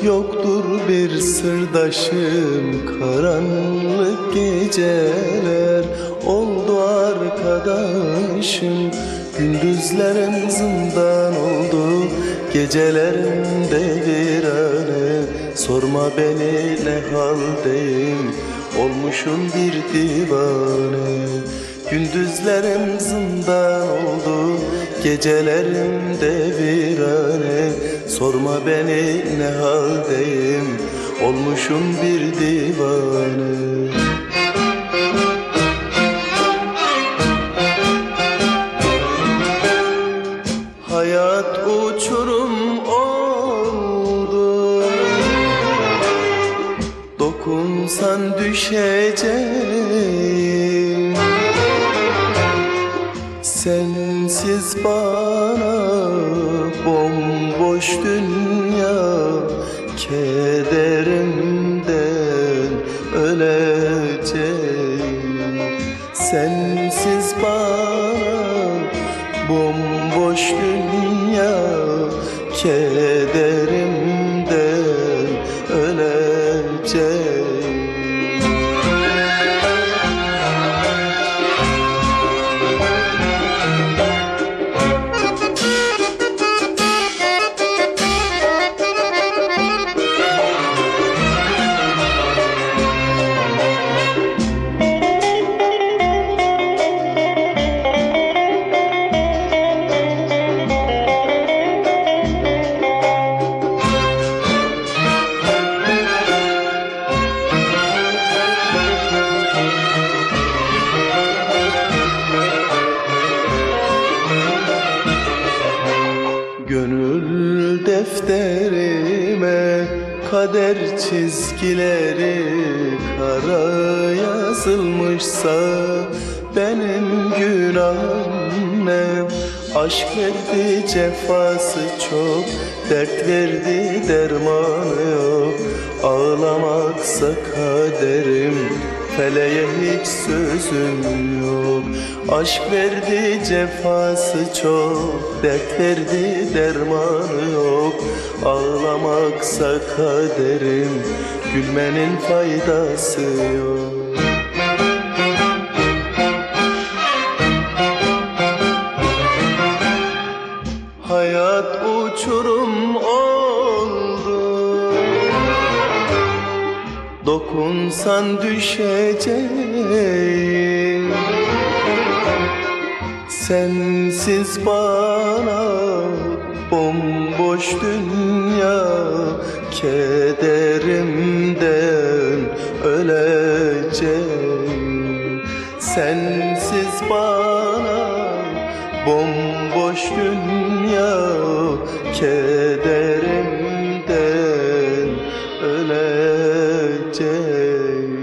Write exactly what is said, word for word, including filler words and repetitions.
Yoktur bir sırdaşım, karanlık geceler oldu arkadaşım. Gündüzlerim zindan oldu, gecelerim devirane. Sorma beni ne haldeyim, olmuşum bir divane. Gündüzlerim zindan oldu, gecelerim devirane. Sorma beni ne haldeyim, olmuşum bir divane. Hayat uçurum oldu, dokunsan düşeceğim. Sensiz bana bomboş dünya, kederimden öleceğim. Sensiz bana bomboş dünya, kederimden öleceğim. Gönül defterime kader çizgileri kara yazılmışsa benim günahım ne? Aşk verdi cefası çok, dert verdi dermanı yok. Ağlamaksa kaderim, feleğe hiç sözüm yok. Aşk verdi cefası çok, dert verdi dermanı yok. Ağlamaksa kaderim, gülmenin faydası yok. Hayat uçurum oldu, dokunsan düşeceğim. Sensiz bana bomboş dünya, kederimden öleceğim. Sensiz bana bomboş dünya, kederimden öleceğim.